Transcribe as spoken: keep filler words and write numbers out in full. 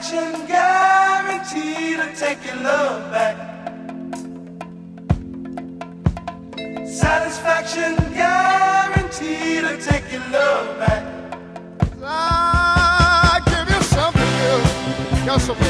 Satisfaction guaranteed to take your love back. Satisfaction guaranteed to take your love back. I give you something good. Got some